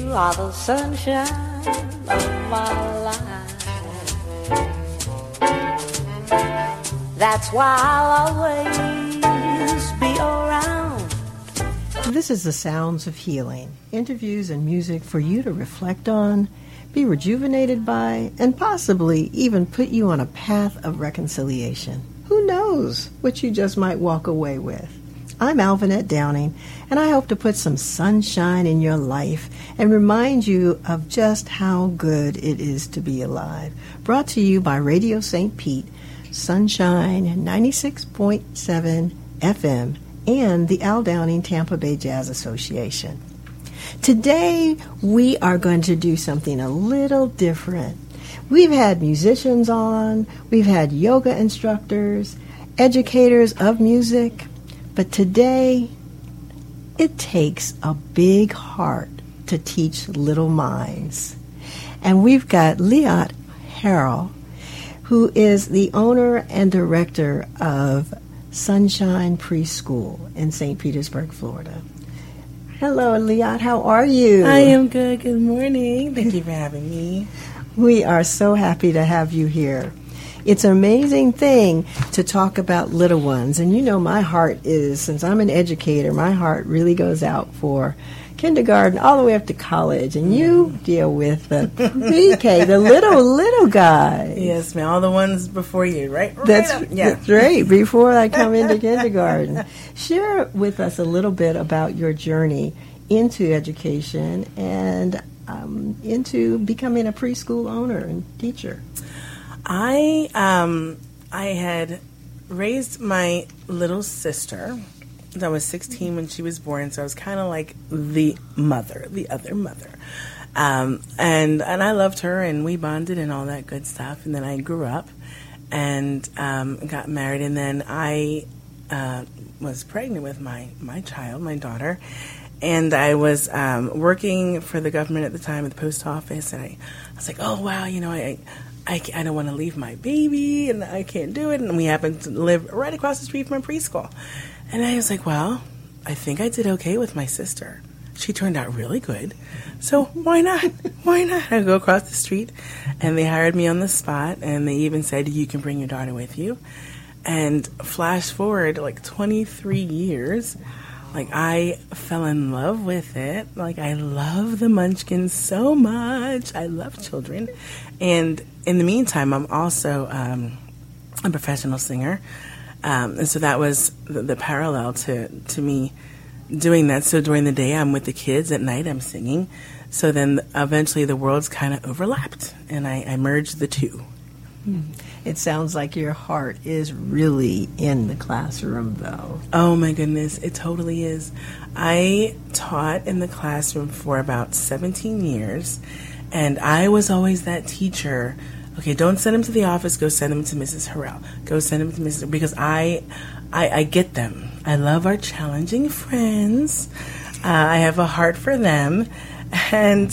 are the sunshine of my life. That's why I'll always be around. This is the Sounds of Healing, interviews and music for you to reflect on, be rejuvenated by, and possibly even put you on a path of reconciliation. Who knows what you just might walk away with? I'm Alvinette Downing, and I hope to put some sunshine in your life and remind you of just how good it is to be alive. Brought to you by Radio St. Pete, Sunshine 96.7 FM, and the Al Downing Tampa Bay Jazz Association. Today, we are going to do something a little different. We've had musicians on, we've had yoga instructors, educators of music, but today, it takes a big heart to teach little minds. And we've got Liat Harrell, who is the owner and director of Sunshine Preschool in St. Petersburg, Florida. Hello, Liat. How are you? I am good. Good morning. Thank you for having me. We are so happy to have you here. It's an amazing thing to talk about little ones. And you know my heart is, since I'm an educator, my heart really goes out for kindergarten all the way up to college. And you deal with the pre-K, the little guys. Yes, ma'am. All the ones before you, right? That's right, before I come into kindergarten. Share with us a little bit about your journey into education and into becoming a preschool owner and teacher. I had raised my little sister. I was 16 when she was born, so I was kind of like the other mother. And I loved her, and we bonded and all that good stuff. And then I grew up and got married, and then I was pregnant with my child, my daughter. And I was working for the government at the time at the post office, and I was like, oh, wow, you know, I don't want to leave my baby, and I can't do it. And we happened to live right across the street from a preschool. And I was like, well, I think I did okay with my sister. She turned out really good. So why not? Why not? I go across the street, and they hired me on the spot, and they even said, you can bring your daughter with you. And flash forward like 23 years, like I fell in love with it. Like I love the Munchkins so much. I love children. And in the meantime, I'm also a professional singer. And so that was the parallel to me doing that. So during the day, I'm with the kids. At night, I'm singing. So then eventually the worlds kind of overlapped, and I merged the two. It sounds like your heart is really in the classroom, though. Oh, my goodness. It totally is. I taught in the classroom for about 17 years, and I was always that teacher. Okay, don't send them to the office. Go send them to Mrs. Harrell. Go send them to Mrs. Because I get them. I love our challenging friends. I have a heart for them. And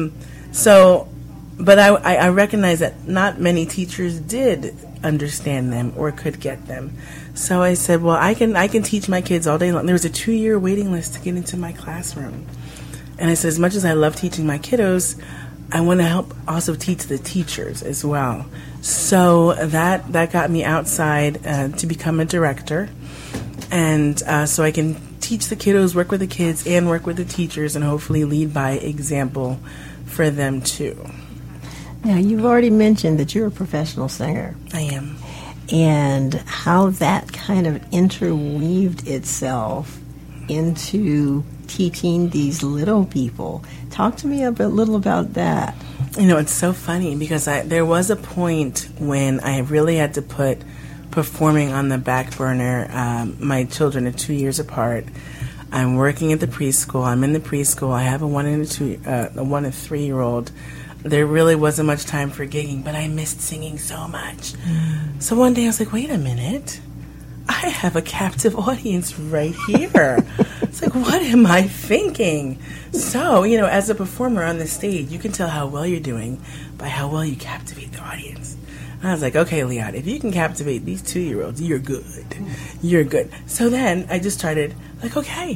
but I recognize that not many teachers did understand them or could get them. So I said, well, I can teach my kids all day long. There was a 2-year waiting list to get into my classroom. And I said, as much as I love teaching my kiddos, I want to help also teach the teachers as well. So that got me outside to become a director. And so I can teach the kiddos, work with the kids, and work with the teachers, and hopefully lead by example for them too. Now, you've already mentioned that you're a professional singer. I am. And how that kind of interweaved itself into teaching these little people. Talk to me a little about that. You know, it's so funny because there was a point when I really had to put performing on the back burner. My children are 2 years apart. I'm working at the preschool. I'm in the preschool. I have a 1 and 3-year-old. There really wasn't much time for gigging, but I missed singing so much. So one day I was like, wait a minute. I have a captive audience right here. It's like, what am I thinking? So, you know, as a performer on the stage, you can tell how well you're doing by how well you captivate the audience. And I was like, okay, Liat, if you can captivate these 2-year-olds, you're good. You're good. So then I just started like, okay,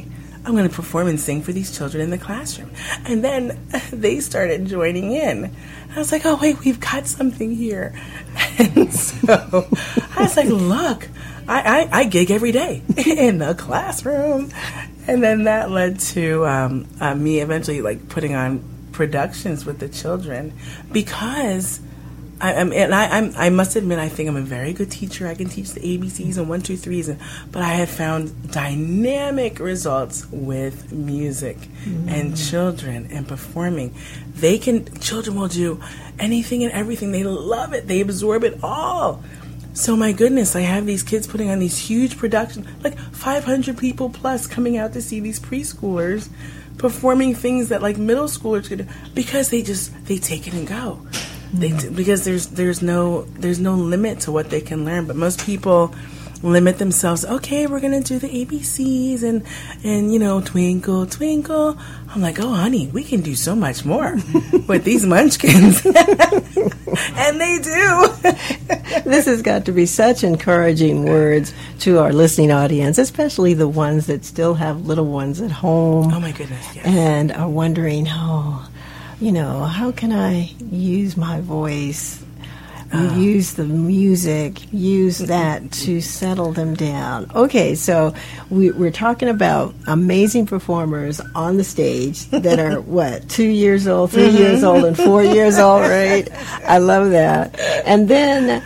I'm going to perform and sing for these children in the classroom. And then they started joining in. I was like, oh, wait, we've got something here. And so I was like, look, I gig every day in the classroom. And then that led to me eventually like putting on productions with the children, because I must admit, I think I'm a very good teacher. I can teach the ABCs and 1, 2, 3s, but I have found dynamic results with music and children and performing. Children will do anything and everything. They love it. They absorb it all. So my goodness, I have these kids putting on these huge productions, like 500 people plus coming out to see these preschoolers performing things that like middle schoolers could do, because they take it and go. Because there's no limit to what they can learn. But most people limit themselves. Okay, we're gonna do the ABCs and twinkle twinkle. I'm like, oh honey, we can do so much more with these munchkins. And they do. This has got to be such encouraging words to our listening audience, especially the ones that still have little ones at home. Oh my goodness, yes. And are wondering, how can I use my voice, use the music, use that to settle them down. Okay, so we're talking about amazing performers on the stage that are, 2 years old, 3 years old, and 4 years old, right? I love that. And then,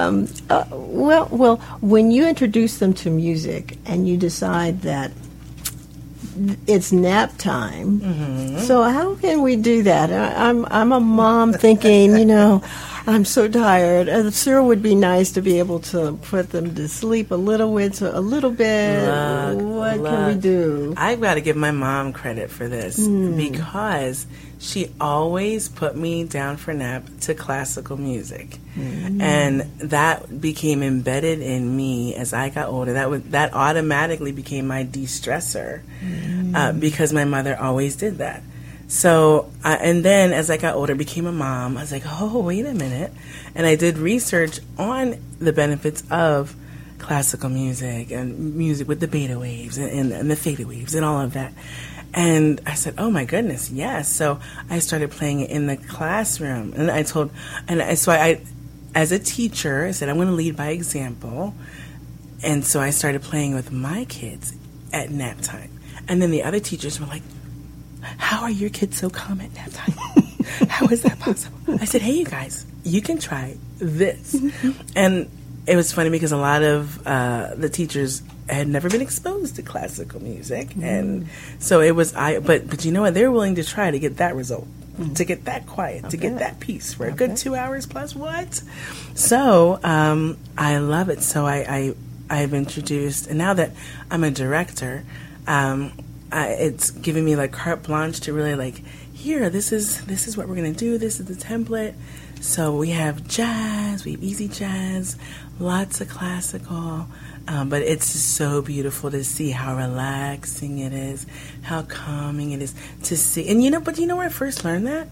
when you introduce them to music and you decide that it's nap time. So how can we do that? I'm a mom thinking, I'm so tired. It sure would be nice to be able to put them to sleep a little bit. What can we do? I've got to give my mom credit for this, because she always put me down for nap to classical music. And that became embedded in me as I got older. That automatically became my de-stressor, because my mother always did that. So, and then as I got older, became a mom, I was like, oh, wait a minute. And I did research on the benefits of classical music and music with the beta waves and the theta waves and all of that. And I said, oh my goodness, yes. So I started playing it in the classroom. And so I, as a teacher, I said, I'm going to lead by example. And so I started playing with my kids at nap time. And then the other teachers were like, how are your kids so calm at nap time? How is that possible? I said, hey, you guys, you can try this. And it was funny because a lot of the teachers had never been exposed to classical music. And so it was, but you know what? They were willing to try to get that result, to get that quiet, to get that peace for a good 2 hours plus what? So I love it. So I've introduced, and now that I'm a director, it's giving me like carte blanche to really like, here, this is what we're going to do. This is the template. So we have jazz, we have easy jazz, lots of classical, but it's just so beautiful to see how relaxing it is, how calming it is to see. And but you know where I first learned that?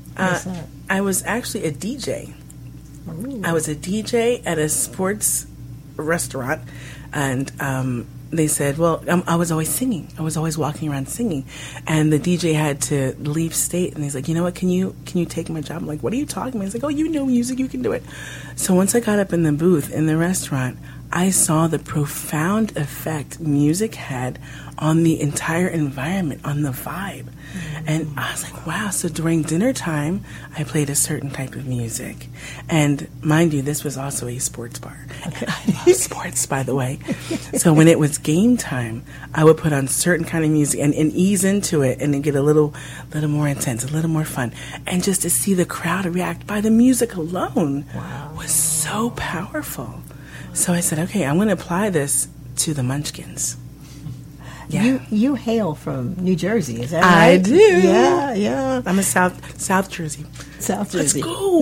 I was actually a DJ. Ooh. I was a DJ at a sports restaurant, and they said, well, I was always singing. I was always walking around singing. And the DJ had to leave state. And he's like, you know what, can you take my job? I'm like, what are you talking about? He's like, oh, you know music, you can do it. So once I got up in the booth in the restaurant, I saw the profound effect music had on the entire environment, on the vibe. And I was like, wow. So during dinner time, I played a certain type of music. And mind you, this was also a sports bar. Okay. And I love sports, by the way. So when it was game time, I would put on certain kind of music and ease into it and then get a little more intense, a little more fun. And just to see the crowd react by the music alone was so powerful. So I said, okay, I'm going to apply this to the Munchkins. Yeah. You hail from New Jersey, is that right? I do. Yeah. I'm a South Jersey. South Jersey. Let's go.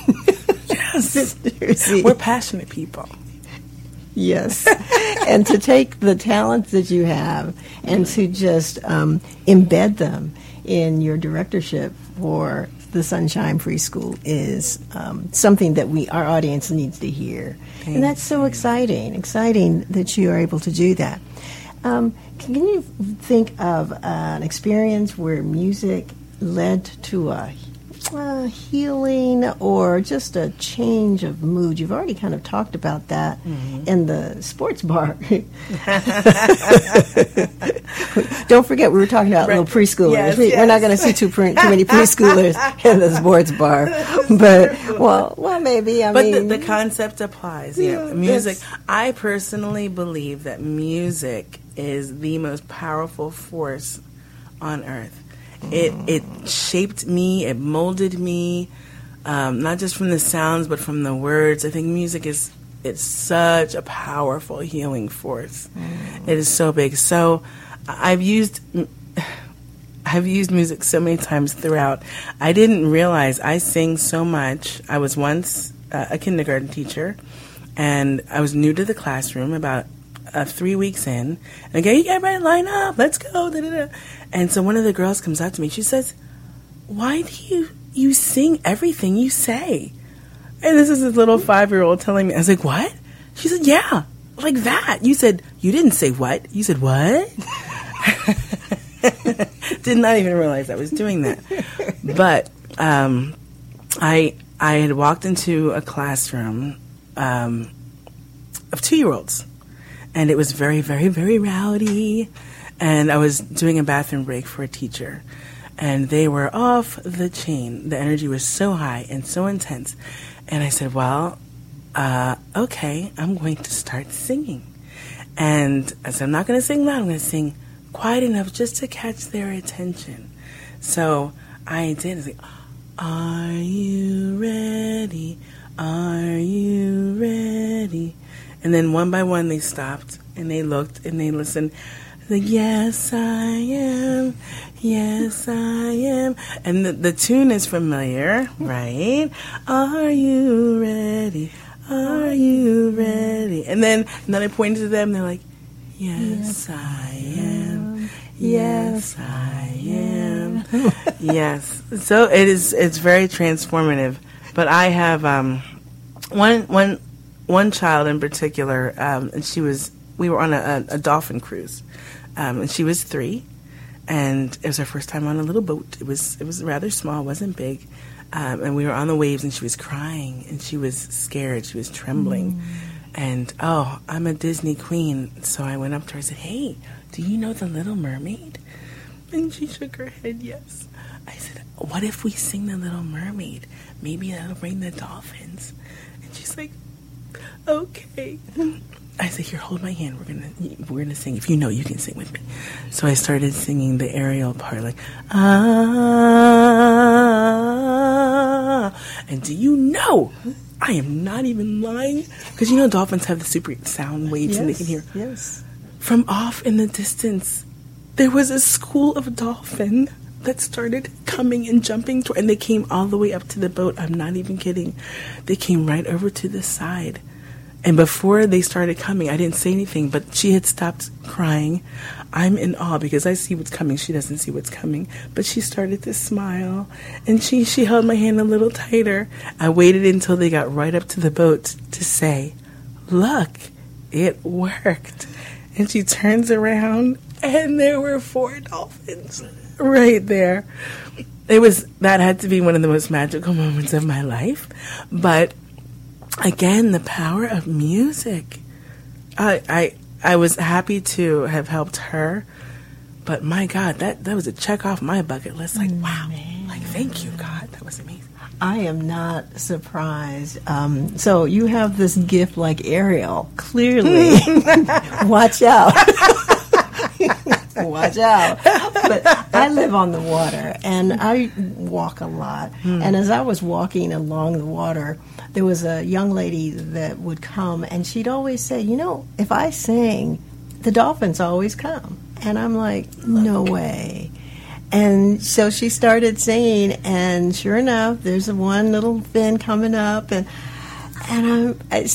Yes. Jersey. We're passionate people. Yes. And to take the talents that you have and to just embed them in your directorship for the Sunshine Preschool is something that our audience needs to hear. And that's so exciting that you are able to do that. Can you think of an experience where music led to a healing or just a change of mood? You've already kind of talked about that in the sports bar. Don't forget, we were talking about little preschoolers. Yes, We're not going to see too many preschoolers in the sports bar. But, well, maybe. I mean, the concept applies. Yeah, music. I personally believe that music is the most powerful force on earth. It shaped me. It molded me, not just from the sounds, but from the words. I think music it's such a powerful healing force. It is so big. So I've used music so many times throughout. I didn't realize I sing so much. I was once a kindergarten teacher, and I was new to the classroom about 3 weeks in. And I go, "You everybody line up, let's go." Da, da, da. And so one of the girls comes up to me. She says, "Why do you sing everything you say?" And this is this little 5-year-old telling me. I was like, "What?" She said, "Yeah, like that. You said, you didn't say what. You said what?" Did not even realize I was doing that. But I had walked into a classroom of 2-year-olds. And it was very, very, very rowdy. And I was doing a bathroom break for a teacher. And they were off the chain. The energy was so high and so intense. And I said, well, okay, I'm going to start singing. And I said, I'm not going to sing loud. I'm going to sing quiet enough just to catch their attention. So I did. I was like, "Are you ready? Are you ready?" And then one by one they stopped and they looked and they listened. Like, "Yes, I am. Yes, I am." And the tune is familiar, right? "Are you ready? Are you ready?" And then I pointed to them. They're like, "Yes, I am. Yes, I am." Yes. So it's very transformative. But I have one child in particular, and we were on a dolphin cruise, and she was 3, and it was her first time on a little boat. It was rather small, wasn't big, and we were on the waves, and she was crying, and she was scared, she was trembling, and I'm a Disney queen, so I went up to her and said, "Hey, do you know The Little Mermaid?" And she shook her head, yes. I said, "What if we sing The Little Mermaid? Maybe that'll bring the dolphins." And she's like, "Okay." I said, "Here, hold my hand. We're gonna sing. If you know, you can sing with me." So I started singing the Ariel part, like ah. And do you know, I am not even lying, because dolphins have the super sound waves, and they can hear. Yes. From off in the distance, there was a school of dolphin that started coming and jumping, and they came all the way up to the boat. I'm not even kidding. They came right over to the side. And before they started coming, I didn't say anything, but she had stopped crying. I'm in awe because I see what's coming. She doesn't see what's coming. But she started to smile, and she held my hand a little tighter. I waited until they got right up to the boat to say, "Look, it worked." And she turns around, and there were 4 dolphins right there. That had to be one of the most magical moments of my life. But again, the power of music. I was happy to have helped her, but my God, that was a check off my bucket list. Like, wow, like, thank you, God, that was amazing. I am not surprised. So you have this gift like Ariel, clearly. Watch out. Watch out. But I live on the water, and I walk a lot. And as I was walking along the water, there was a young lady that would come, and she'd always say, if I sing, the dolphins always come. And I'm like, no way. And so she started singing, and sure enough, there's one little fin coming up, and this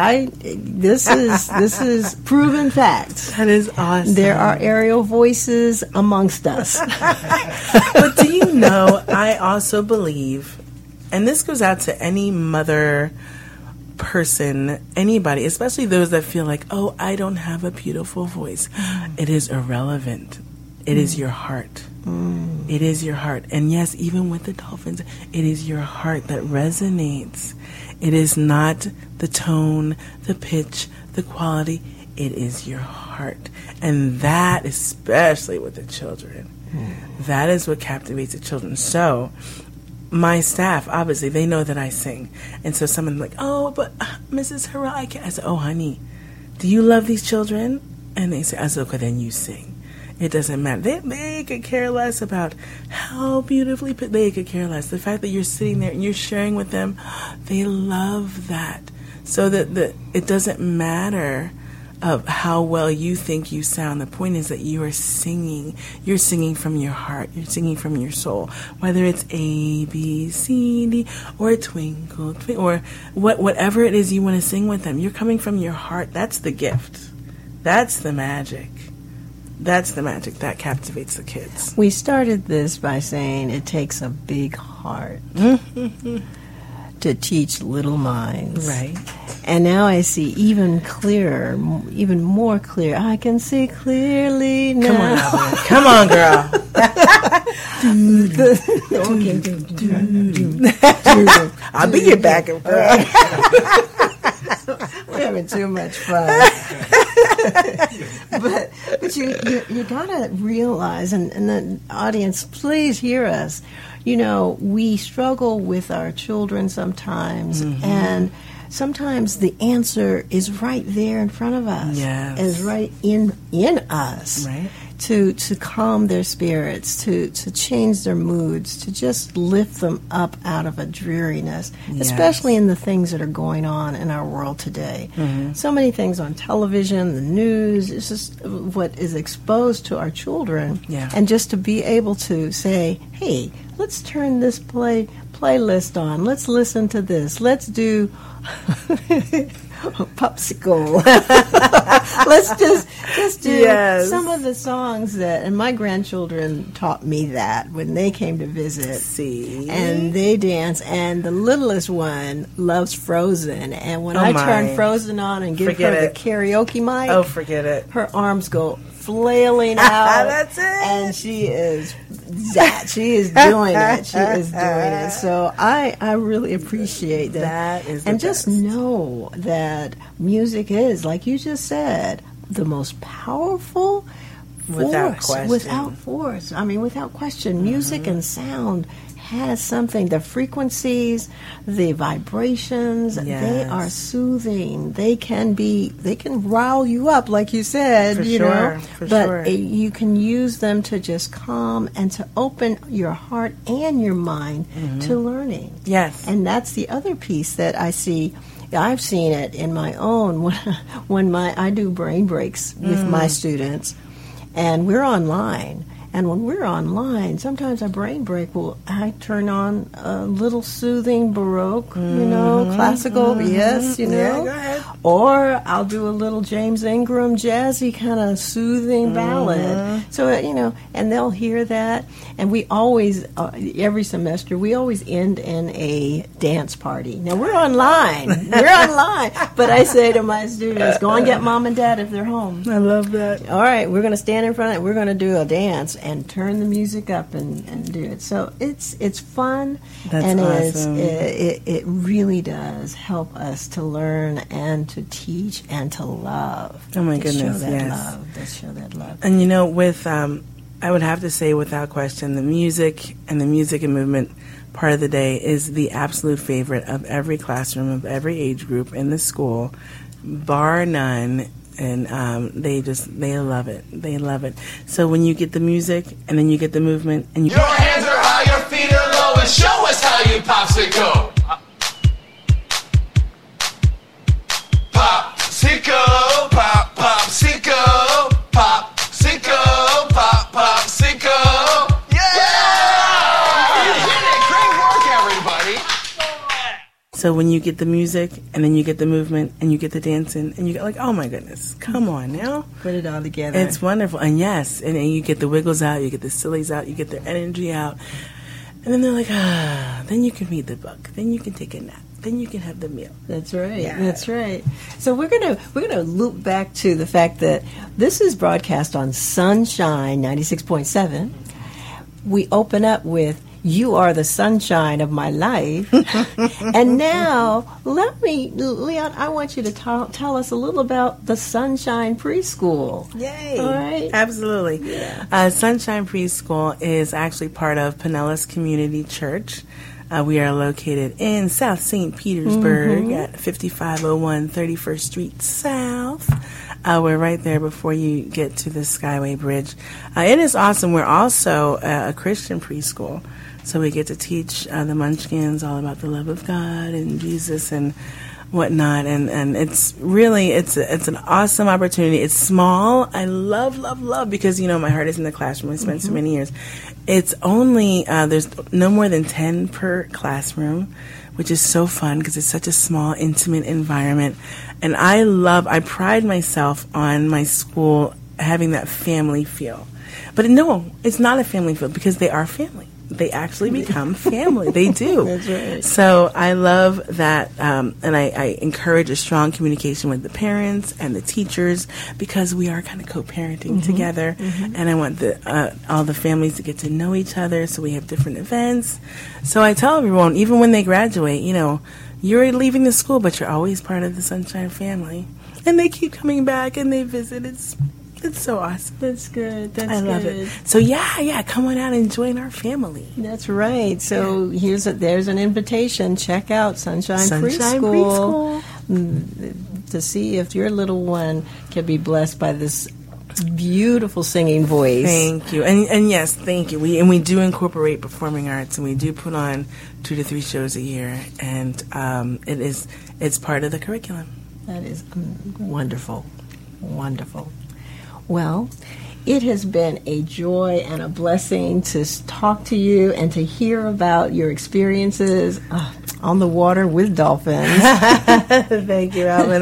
is proven fact. That is awesome. There are aerial voices amongst us. But do you know, I also believe, and this goes out to any mother person, anybody, especially those that feel like, oh, I don't have a beautiful voice. It is irrelevant. It is your heart. It is your heart. And yes, even with the Dolphins, it is your heart that resonates. It is not the tone, the pitch, the quality. It is your heart. And that, especially with the children, that is what captivates the children. So my staff, obviously, they know that I sing. And so someone's like, oh, but Mrs. Harrell, I can't. I said, oh, honey, do you love these children? And they say, I said, okay, then you sing. It doesn't matter. They could care less about how beautifully put. They could care less. The fact that you're sitting there and you're sharing with them, they love that. So that it doesn't matter of how well you think you sound. The point is that you are singing. You're singing from your heart. You're singing from your soul. Whether it's A, B, C, D, or Twinkle, Twinkle, or whatever it is you want to sing with them. You're coming from your heart. That's the gift. That's the magic. That's the magic that captivates the kids. We started this by saying it takes a big heart to teach little minds. Right. And now I see even clearer, even more clear. I can see clearly now. Come on, Albert. Come on, girl. I'll be your backup girl. We're having too much fun. but you gotta realize, and the audience, please hear us. You know, we struggle with our children sometimes, and sometimes the answer is right there in front of us. Yes. Is right in us. Right. To calm their spirits, to change their moods, to just lift them up out of a dreariness, especially in the things that are going on in our world today. So many things on television, the news, it's just what is exposed to our children. Yeah. And just to be able to say, hey, let's turn this playlist on. Let's listen to this. Let's do popsicle. let's do some of the songs that, and my grandchildren taught me that when they came to visit. See, and they dance, and the littlest one loves Frozen, and when I turn Frozen on and give her the karaoke mic, oh, forget it, her arms go flailing out. That's it. And she is that. She is doing it. She is doing it. So I really appreciate that. That is the and best. just know that music is, like you just said, the most powerful Without question. Without question. Music and sound has something. The frequencies, the vibrations, they are soothing. They can rile you up, like you said, but you can use them to just calm and to open your heart and your mind to learning. Yes. And that's the other piece that I see. I've seen it in my own when I do brain breaks with my students, and we're online. And when we're online, sometimes a brain break I turn on a little soothing Baroque, classical, go ahead. Or I'll do a little James Ingram jazzy kind of soothing ballad. So, and they'll hear that. And we always, every semester, we always end in a dance party. Now, we're online. But I say to my students, go and get mom and dad if they're home. I love that. All right, we're going to stand in front of it. We're going to do a dance and turn the music up and do it. So it's fun. That's and awesome. It really does help us to learn and to teach and to love. Oh my To goodness, show that yes. love. To show that love. And with I would have to say without question, the music and movement part of the day is the absolute favorite of every classroom, of every age group in the school, bar none. And they love it. They love it. So when you get the music and then you get the movement and your hands are high, your feet are low, and show us how you popsicle. Popsicle, pop, popsicle, popsicle, pop, popsicle. Yeah! You did it! Great work, everybody. so when you get the music and then you get the movement and you get the dancing and you get like, oh my goodness, come on now. Put it all together. It's wonderful. And yes, and you get the wiggles out, you get the sillies out, you get their energy out. And then they're like, then you can read the book. Then you can take a nap. then you can have the meal. That's right. Yeah. That's right. So we're gonna loop back to the fact that this is broadcast on Sunshine 96.7. We open up with "You Are the Sunshine of My Life," and now Leon, I want you to tell us a little about the Sunshine Preschool. Yay! All right. Absolutely. Yeah. Sunshine Preschool is actually part of Pinellas Community Church. We are located in South St. Petersburg at 5501 31st Street South. We're right there before you get to the Skyway Bridge. It is awesome. We're also a Christian preschool, so we get to teach the Munchkins all about the love of God and Jesus and whatnot. And it's really it's an awesome opportunity. It's small. I love because my heart is in the classroom. I spent so many years. It's only there's no more than 10 per classroom, which is so fun because it's such a small, intimate environment. And I pride myself on my school having that family feel. But no, it's not a family feel because they are family. They actually become family. They do. That's right. So I love that, and I encourage a strong communication with the parents and the teachers because we are kind of co-parenting together. And I want all the families to get to know each other, so we have different events. So I tell everyone, even when they graduate, you're leaving the school, but you're always part of the Sunshine family. And they keep coming back and they visit. It's so awesome. That's good. I love it. So yeah, come on out and join our family. That's right. So there's an invitation. Check out Sunshine Preschool to see if your little one can be blessed by this beautiful singing voice. Thank you. And yes, thank you. We do incorporate performing arts, and we do put on 2 to 3 shows a year, and it's part of the curriculum. That is wonderful. Wonderful. Well, it has been a joy and a blessing to talk to you and to hear about your experiences on the water with dolphins. Thank you, Alvin.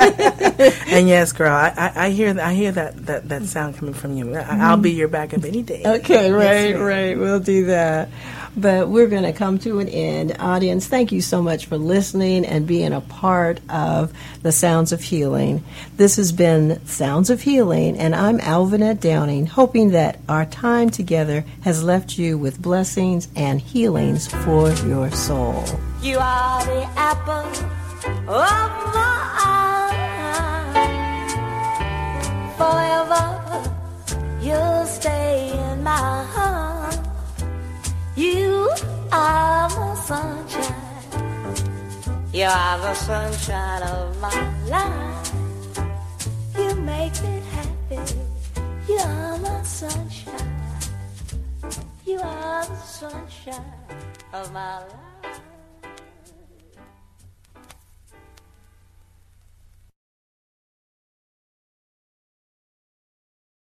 And yes, girl, I hear that sound coming from you. I'll be your backup any day. Okay, right. We'll do that. But we're going to come to an end. Audience, thank you so much for listening and being a part of the Sounds of Healing. This has been Sounds of Healing, and I'm Alvinette Downing, hoping that our time together has left you with blessings and healings for your soul. You are the apple of my eye. Forever you'll stay in my heart. You are the sunshine. You are the sunshine of my life. You make me happy. You are my sunshine. You are the sunshine of my life.